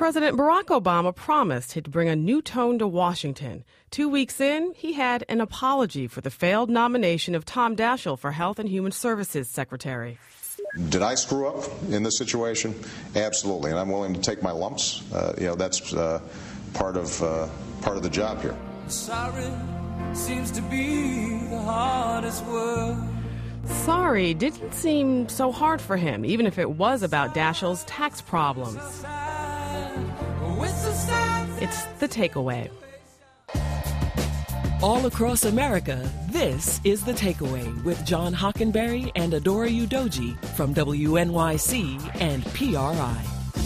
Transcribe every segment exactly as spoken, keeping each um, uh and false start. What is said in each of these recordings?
President Barack Obama promised he'd bring a new tone to Washington. Two weeks in, he had an apology for the failed nomination of Tom Daschle for Health and Human Services Secretary. Did I screw up in this situation? Absolutely, and I'm willing to take my lumps. Uh, you know, that's uh, part of uh, part of the job here. Sorry seems to be the hardest word. Sorry didn't seem so hard for him, even if it was about Daschle's tax problems. It's The Takeaway. All across America, this is The Takeaway with John Hockenberry and Adora Udoji from W N Y C and P R I.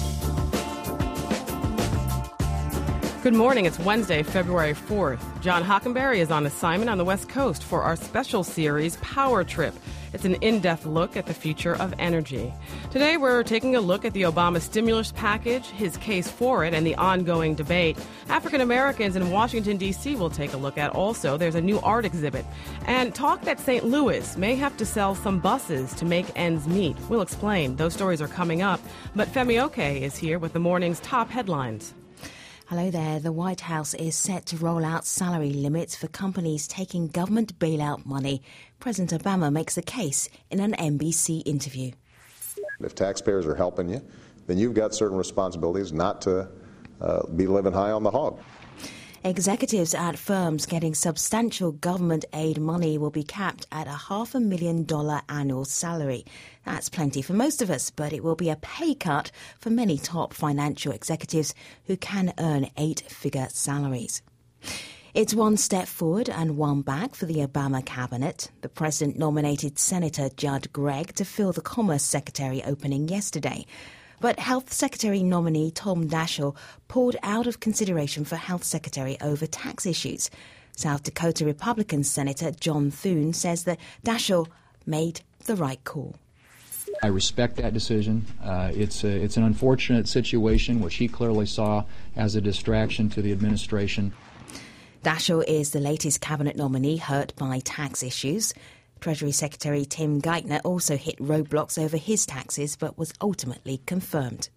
Good morning. It's Wednesday, February fourth. John Hockenberry is on assignment on the West Coast for our special series, Power Trip. It's an in-depth look at the future of energy. Today, we're taking a look at the Obama stimulus package, his case for it, and the ongoing debate. African Americans in Washington, D C will take a look at also. There's a new art exhibit. And talk that Saint Louis may have to sell some buses to make ends meet. We'll explain. Those stories are coming up. But Femi Oke is here with the morning's top headlines. Hello there. The White House is set to roll out salary limits for companies taking government bailout money. President Obama makes a case in an N B C interview. If taxpayers are helping you, then you've got certain responsibilities not to uh, be living high on the hog. Executives at firms getting substantial government aid money will be capped at a half a million dollar annual salary. That's plenty for most of us, but it will be a pay cut for many top financial executives who can earn eight-figure salaries. It's one step forward and one back for the Obama cabinet. The president nominated Senator Judd Gregg to fill the Commerce Secretary opening yesterday. But Health Secretary nominee Tom Daschle pulled out of consideration for Health Secretary over tax issues. South Dakota Republican Senator John Thune says that Daschle made the right call. I respect that decision. Uh, it's a, it's an unfortunate situation, which he clearly saw as a distraction to the administration. Daschle is the latest cabinet nominee hurt by tax issues. Treasury Secretary Tim Geithner also hit roadblocks over his taxes, but was ultimately confirmed.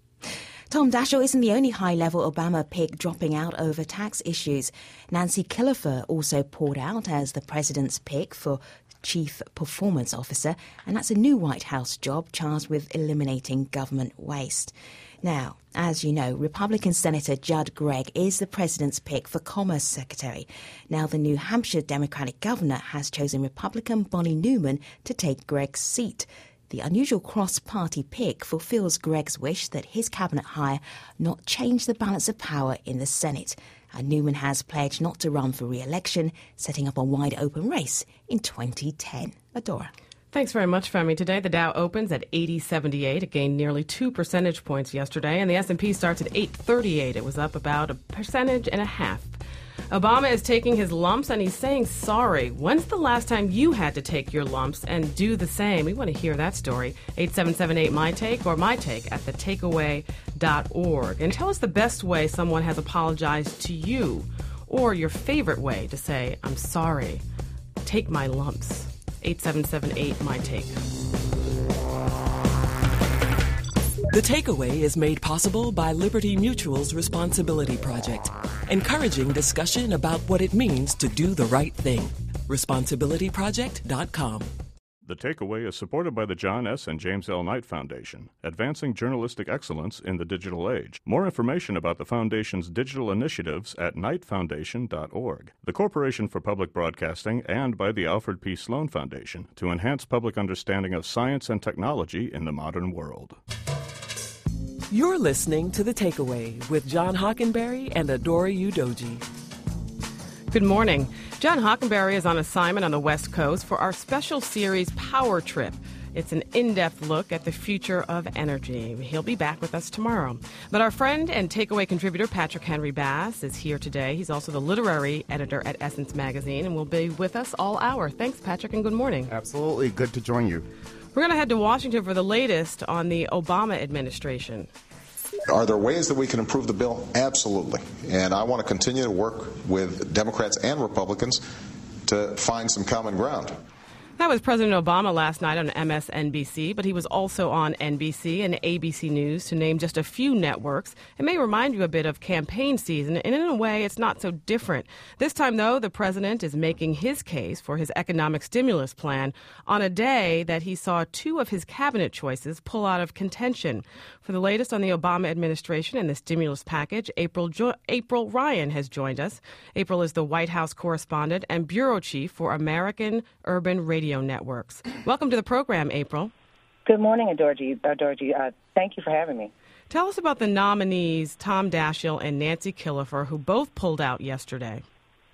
Tom Daschle isn't the only high-level Obama pick dropping out over tax issues. Nancy Killefer also poured out as the president's pick for Chief Performance Officer, and that's a new White House job charged with eliminating government waste. Now, as you know, Republican Senator Judd Gregg is the president's pick for Commerce Secretary. Now, the New Hampshire Democratic governor has chosen Republican Bonnie Newman to take Gregg's seat. The unusual cross-party pick fulfills Gregg's wish that his cabinet hire not change the balance of power in the Senate. And Newman has pledged not to run for re-election, setting up a wide-open race in twenty ten. Adora. Thanks very much, Femi. Today, the Dow opens at eighty seventy-eight. It gained nearly two percentage points yesterday, and the S and P starts at eight thirty-eight. It was up about a percentage and a half. Obama is taking his lumps, and he's saying sorry. When's the last time you had to take your lumps and do the same? We want to hear that story. eight seven seven eight, my take or my take at the takeaway dot org. And tell us the best way someone has apologized to you, or your favorite way to say, I'm sorry. Take my lumps. eight seven seven eight, my take. The Takeaway is made possible by Liberty Mutual's Responsibility Project, encouraging discussion about what it means to do the right thing. responsibility project dot com. The Takeaway is supported by the John S. and James L. Knight Foundation, advancing journalistic excellence in the digital age. More information about the Foundation's digital initiatives at knight foundation dot org. The Corporation for Public Broadcasting, and by the Alfred P. Sloan Foundation to enhance public understanding of science and technology in the modern world. You're listening to The Takeaway with John Hockenberry and Adora Udoji. Good morning. John Hockenberry is on assignment on the West Coast for our special series, Power Trip. It's an in-depth look at the future of energy. He'll be back with us tomorrow. But our friend and Takeaway contributor, Patrick Henry Bass, is here today. He's also the literary editor at Essence Magazine and will be with us all hour. Thanks, Patrick, and good morning. Absolutely. Good to join you. We're going to head to Washington for the latest on the Obama administration. Are there ways that we can improve the bill? Absolutely. And I want to continue to work with Democrats and Republicans to find some common ground. That was President Obama last night on M S N B C, but he was also on N B C and A B C News, to name just a few networks. It may remind you a bit of campaign season, and in a way, it's not so different. This time, though, the president is making his case for his economic stimulus plan on a day that he saw two of his cabinet choices pull out of contention. For the latest on the Obama administration and the stimulus package, April, jo- April Ryan has joined us. April is the White House correspondent and bureau chief for American Urban Radio Networks. Welcome to the program, April. Good morning, Adorji. Adorji, uh, thank you for having me. Tell us about the nominees, Tom Daschle and Nancy Killefer, who both pulled out yesterday.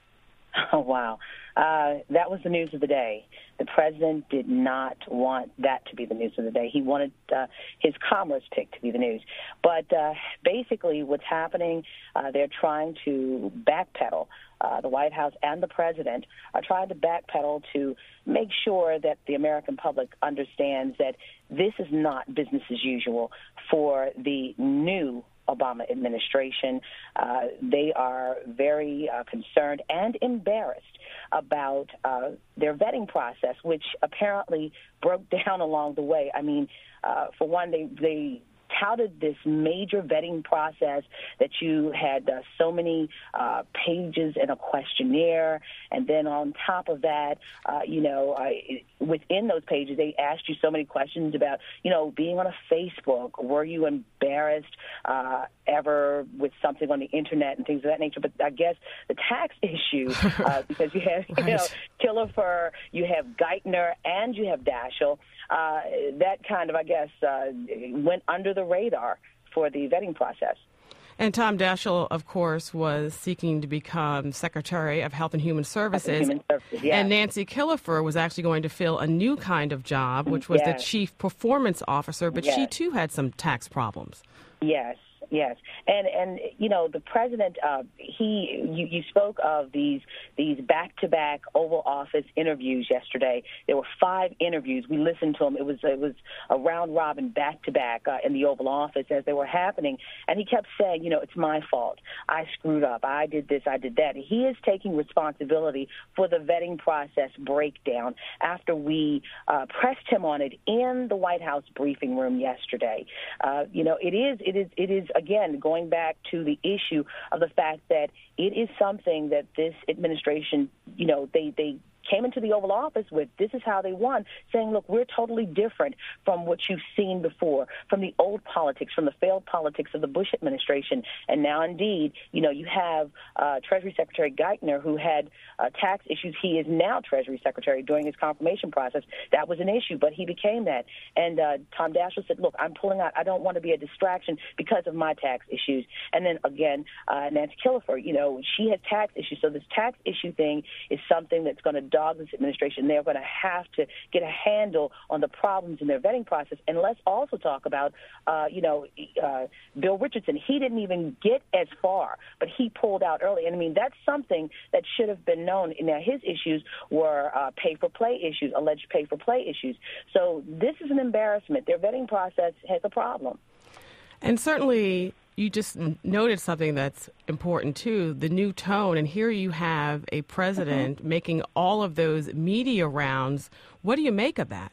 Oh, wow. Uh, that was the news of the day. The president did not want that to be the news of the day. He wanted uh, his commerce pick to be the news. But uh, basically what's happening, uh, they're trying to backpedal. Uh, the White House and the president are trying to backpedal to make sure that the American public understands that this is not business as usual for the new Obama administration. Uh, they are very uh, concerned and embarrassed about uh, their vetting process, which apparently broke down along the way. I mean, uh, for one, they, they touted this major vetting process that you had uh, so many uh, pages in a questionnaire, and then on top of that, uh, you know, uh, within those pages, they asked you so many questions about, you know, being on a Facebook. Were you embarrassed uh, ever with something on the internet and things of that nature? But I guess the tax issue, uh, because you have, you know, Killefer, you have Geithner, and you have Daschle, uh, that kind of, I guess, uh, went under the radar for the vetting process. And Tom Daschle, of course, was seeking to become Secretary of Health and Human Services. Health and Human Services, yes. And Nancy Killefer was actually going to fill a new kind of job, which was yes. the Chief Performance Officer, but yes. she, too, had some tax problems. Yes. Yes, and and you know the president. Uh, he you, you spoke of these these back-to-back Oval Office interviews yesterday. There were five interviews. We listened to them. It was it was a round robin back-to-back uh, in the Oval Office as they were happening, and he kept saying, you know, it's my fault. I screwed up. I did this. I did that. He is taking responsibility for the vetting process breakdown after we uh, pressed him on it in the White House briefing room yesterday. Uh, you know, it is it is it is. Again, going back to the issue of the fact that it is something that this administration, you know, they, they came into the Oval Office with, this is how they won, saying, look, we're totally different from what you've seen before, from the old politics, from the failed politics of the Bush administration. And now, indeed, you know, you have uh, Treasury Secretary Geithner, who had uh, tax issues. He is now Treasury Secretary during his confirmation process. That was an issue, but he became that. And uh, Tom Daschle said, look, I'm pulling out. I don't want to be a distraction because of my tax issues. And then, again, uh, Nancy Killefer, you know, she has tax issues. So this tax issue thing is something that's going to dog this administration. They're going to have to get a handle on the problems in their vetting process. And let's also talk about, uh, you know, uh, Bill Richardson. He didn't even get as far, but he pulled out early. And, I mean, that's something that should have been known. Now, his issues were uh, pay-for-play issues, alleged pay-for-play issues. So this is an embarrassment. Their vetting process has a problem. And certainly you just noted something that's important, too, the new tone. And here you have a president mm-hmm. making all of those media rounds. What do you make of that?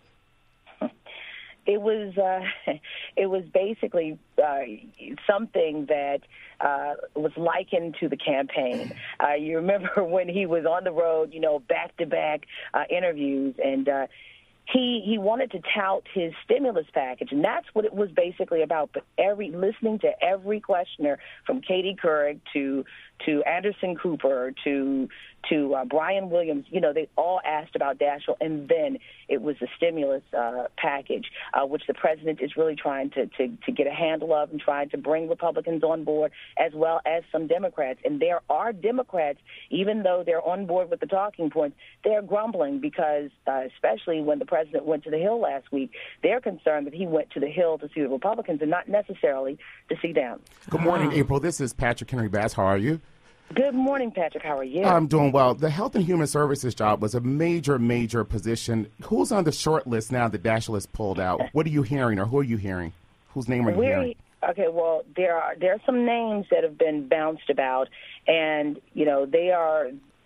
It was uh, it was basically uh, something that uh, was likened to the campaign. Uh, you remember when he was on the road, you know, back-to-back uh, interviews, and uh, He he wanted to tout his stimulus package, and that's what it was basically about. But every listening to every questioner, from Katie Couric to to Anderson Cooper to to uh, Brian Williams, you know, they all asked about Daschle, and then it was the stimulus uh, package, uh, which the president is really trying to, to, to get a handle of and trying to bring Republicans on board, as well as some Democrats. And there are Democrats, even though they're on board with the talking points, they're grumbling because, uh, especially when the president went to the Hill last week, they're concerned that he went to the Hill to see the Republicans and not necessarily to see them. Good morning, April. This is Patrick Henry Bass. How are you? Good morning, Patrick. How are you? I'm doing well. The Health and Human Services job was a major, major position. Who's on the short list now that Daschle has pulled out? What are you hearing, or who are you hearing? Whose name are you We're, hearing? Okay, well, there are there are some names that have been bounced about, and you know they are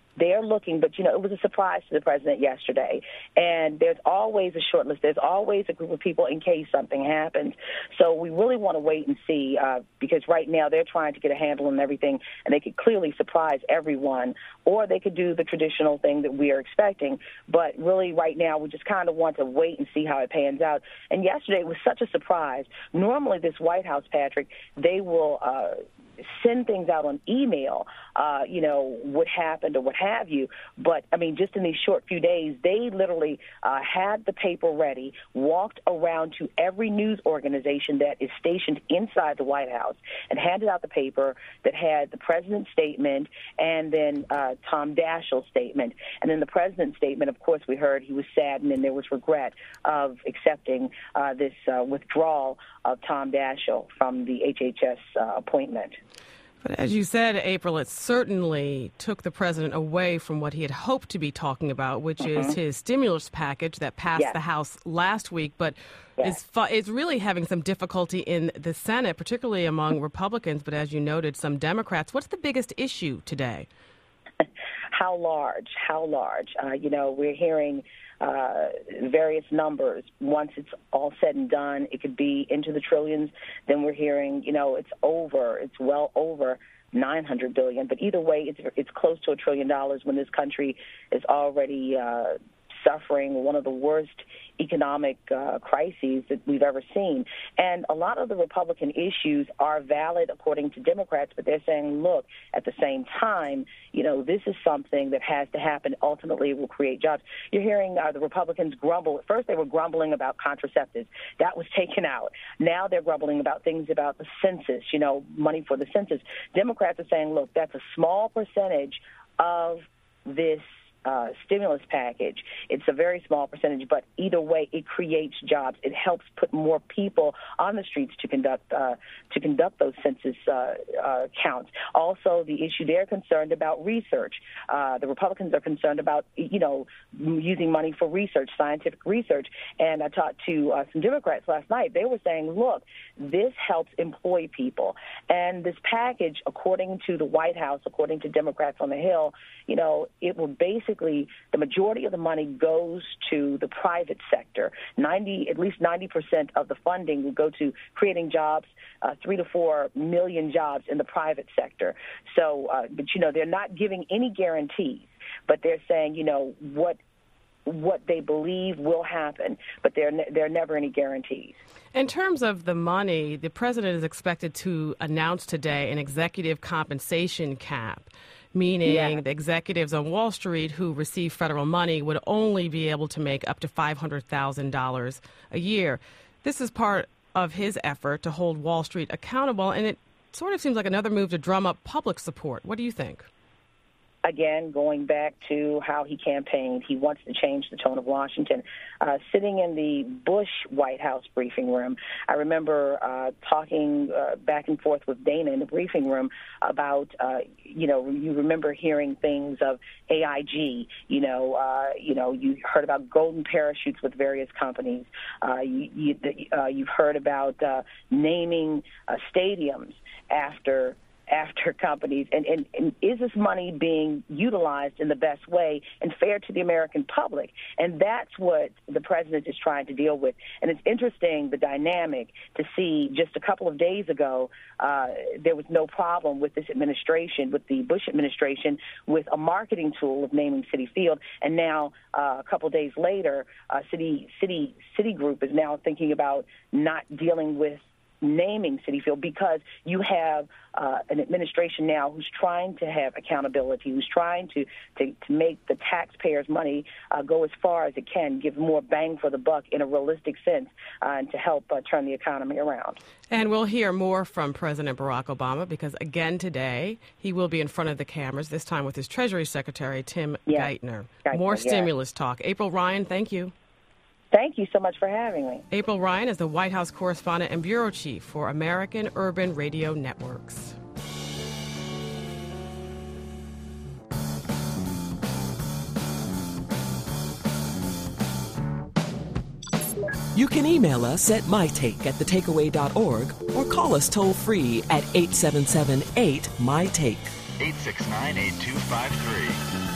they're looking, but, you know, it was a surprise to the president yesterday. And there's always a short list. There's always a group of people in case something happens. So we really want to wait and see, uh, because right now they're trying to get a handle on everything, and they could clearly surprise everyone, or they could do the traditional thing that we are expecting. But really right now we just kind of want to wait and see how it pans out. And yesterday was such a surprise. Normally this White House, Patrick, they will uh, send things out on email, uh, you know, what happened or what have you. But, I mean, just in these short few days, they literally uh, had the paper ready, walked around to every news organization that is stationed inside the White House and handed out the paper that had the president's statement and then uh, Tom Daschle's statement. And then the president's statement, of course, we heard he was saddened and there was regret of accepting uh, this uh, withdrawal of Tom Daschle from the H H S uh, appointment. But as you said, April, it certainly took the president away from what he had hoped to be talking about, which mm-hmm. is his stimulus package that passed yes. the House last week, but yes. is, fu- is really having some difficulty in the Senate, particularly among Republicans, but as you noted, some Democrats. What's the biggest issue today? How large? How large? Uh, you know, we're hearing uh, various numbers. Once it's all said and done, it could be into the trillions. Then we're hearing, you know, it's over. It's well over nine hundred billion dollars. But either way, it's it's close to a trillion dollars when this country is already uh, suffering one of the worst economic uh, crises that we've ever seen. And a lot of the Republican issues are valid according to Democrats, but they're saying, look, at the same time, you know, this is something that has to happen. Ultimately, it will create jobs. You're hearing uh, the Republicans grumble. At first, they were grumbling about contraceptives. That was taken out. Now they're grumbling about things about the census, you know, money for the census. Democrats are saying, look, that's a small percentage of this Uh, stimulus package. It's a very small percentage, but either way, it creates jobs. It helps put more people on the streets to conduct uh, to conduct those census uh, uh, counts. Also, the issue they're concerned about research. Uh, the Republicans are concerned about, you know, using money for research, scientific research. And I talked to uh, some Democrats last night. They were saying, look, this helps employ people. And this package, according to the White House, according to Democrats on the Hill, you know, it will basically Basically, the majority of the money goes to the private sector. ninety, at least ninety percent of the funding will go to creating jobs, uh, three to four million jobs in the private sector. So, uh, but you know, they're not giving any guarantees, but they're saying, you know, what what they believe will happen, but there ne- there are never any guarantees. In terms of the money, the president is expected to announce today an executive compensation cap, meaning yeah. the executives on Wall Street who receive federal money would only be able to make up to five hundred thousand dollars a year. This is part of his effort to hold Wall Street accountable, and it sort of seems like another move to drum up public support. What do you think? Again, going back to how he campaigned, he wants to change the tone of Washington. Uh, sitting in the Bush White House briefing room, I remember uh, talking uh, back and forth with Dana in the briefing room about, uh, you know, you remember hearing things of A I G. You know, uh, you know, you heard about golden parachutes with various companies. Uh, you, you, uh, you've heard about uh, naming uh, stadiums after. after companies, and, and, and is this money being utilized in the best way and fair to the American public? And that's what the president is trying to deal with. And it's interesting, the dynamic, to see just a couple of days ago, uh, there was no problem with this administration, with the Bush administration, with a marketing tool of naming Citi Field. And now, uh, a couple of days later, uh, Citi, Citi, Citigroup is now thinking about not dealing with naming Citi Field because you have uh, an administration now who's trying to have accountability, who's trying to, to, to make the taxpayers' money uh, go as far as it can, give more bang for the buck in a realistic sense, uh, and to help uh, turn the economy around. And we'll hear more from President Barack Obama because, again, today he will be in front of the cameras, this time with his Treasury Secretary, Tim yes. Geithner. Geithner. More yes. stimulus talk. April Ryan, thank you. Thank you so much for having me. April Ryan is the White House correspondent and bureau chief for American Urban Radio Networks. You can email us at mytake at the takeaway dot org or call us toll free at eight seven seven eight, M Y T A K E. eight six nine, eight two five three.